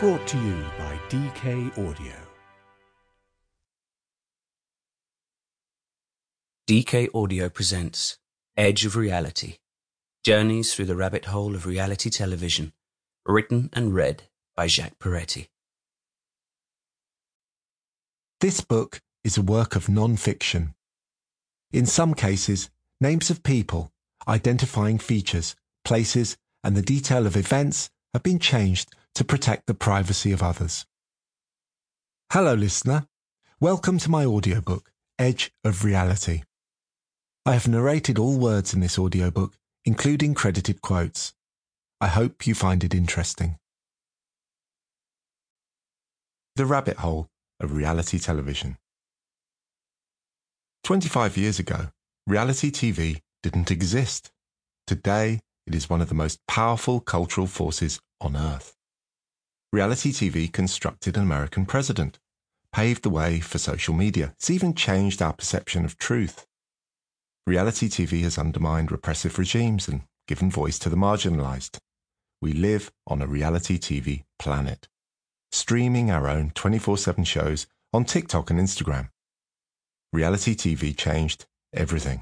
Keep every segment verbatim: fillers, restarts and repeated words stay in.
Brought to you by D K Audio. D K Audio presents Edge of Reality, Journeys Through the Rabbit Hole of Reality Television, written and read by Jacques Peretti. This book is a work of non-fiction. In some cases, names of people, identifying features, places, and the detail of events have been changed to protect the privacy of others. Hello, listener. Welcome to my audiobook, Edge of Reality. I have narrated all words in this audiobook, including credited quotes. I hope you find it interesting. The Rabbit Hole of Reality Television. twenty-five years ago, reality T V didn't exist. Today, it is one of the most powerful cultural forces on Earth. Reality T V constructed an American president, paved the way for social media. It's even changed our perception of truth. Reality T V has undermined repressive regimes and given voice to the marginalized. We live on a reality T V planet, streaming our own twenty-four seven shows on TikTok and Instagram. Reality T V changed everything.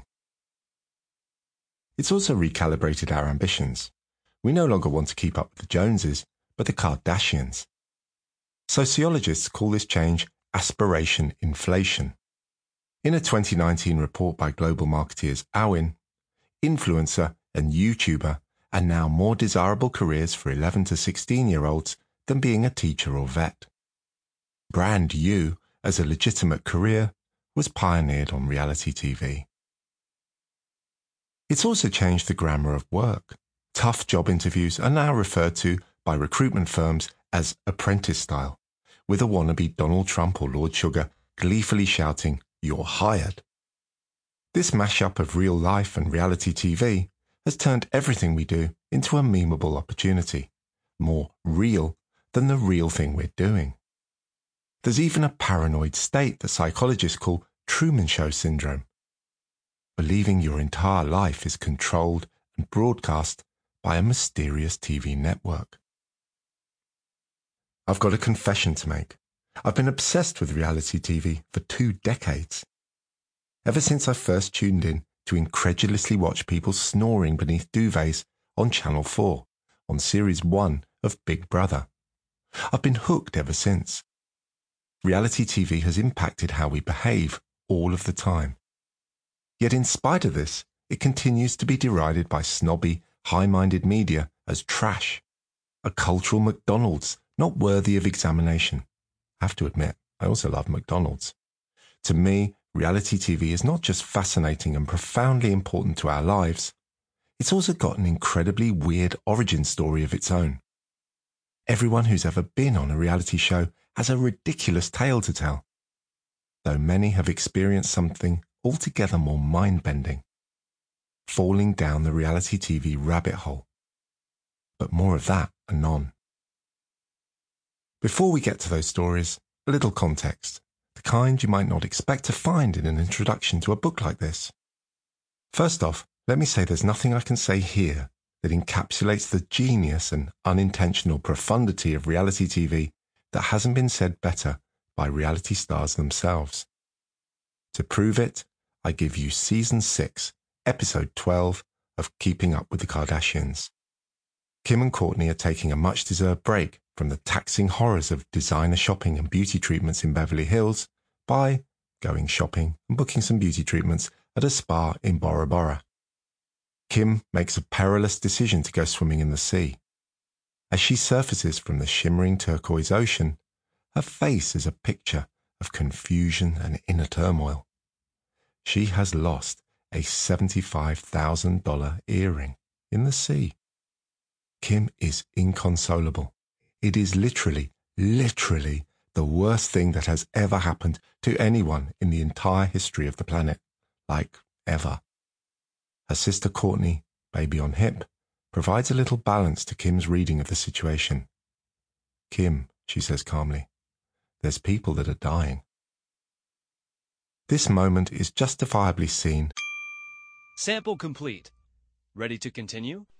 It's also recalibrated our ambitions. We no longer want to keep up with the Joneses, but the Kardashians. Sociologists call this change aspiration inflation. In a twenty nineteen report by global marketeers Awin, influencer and YouTuber are now more desirable careers for eleven to sixteen-year-olds than being a teacher or vet. Brand You, as a legitimate career, was pioneered on reality T V. It's also changed the grammar of work. Tough job interviews are now referred to by recruitment firms as apprentice style, with a wannabe Donald Trump or Lord Sugar gleefully shouting, "You're hired." This mashup of real life and reality T V has turned everything we do into a memeable opportunity, more real than the real thing we're doing. There's even a paranoid state that psychologists call Truman Show syndrome, believing your entire life is controlled and broadcast by a mysterious T V network. I've got a confession to make. I've been obsessed with reality T V for two decades. Ever since I first tuned in to incredulously watch people snoring beneath duvets on Channel four, on Series one of Big Brother. I've been hooked ever since. Reality T V has impacted how we behave all of the time. Yet in spite of this, it continues to be derided by snobby, high-minded media as trash, a cultural McDonald's not worthy of examination. I have to admit, I also love McDonald's. To me, reality T V is not just fascinating and profoundly important to our lives, it's also got an incredibly weird origin story of its own. Everyone who's ever been on a reality show has a ridiculous tale to tell, though many have experienced something altogether more mind-bending, falling down the reality T V rabbit hole. But more of that anon. Before we get to those stories, a little context, the kind you might not expect to find in an introduction to a book like this. First off, let me say there's nothing I can say here that encapsulates the genius and unintentional profundity of reality T V that hasn't been said better by reality stars themselves. To prove it, I give you Season six, Episode twelve of Keeping Up with the Kardashians. Kim and Kourtney are taking a much-deserved break from the taxing horrors of designer shopping and beauty treatments in Beverly Hills by going shopping and booking some beauty treatments at a spa in Bora Bora. Kim makes a perilous decision to go swimming in the sea. As she surfaces from the shimmering turquoise ocean, her face is a picture of confusion and inner turmoil. She has lost a seventy-five thousand dollars earring in the sea. Kim is inconsolable. It is literally, literally the worst thing that has ever happened to anyone in the entire history of the planet. Like, ever. Her sister Kourtney, baby on hip, provides a little balance to Kim's reading of the situation. "Kim," she says calmly, "there's people that are dying." This moment is justifiably seen. Sample complete. Ready to continue?